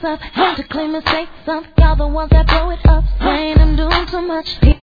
up, and to claim mistakes of y'all the ones that blow it up, saying I'm doing too much.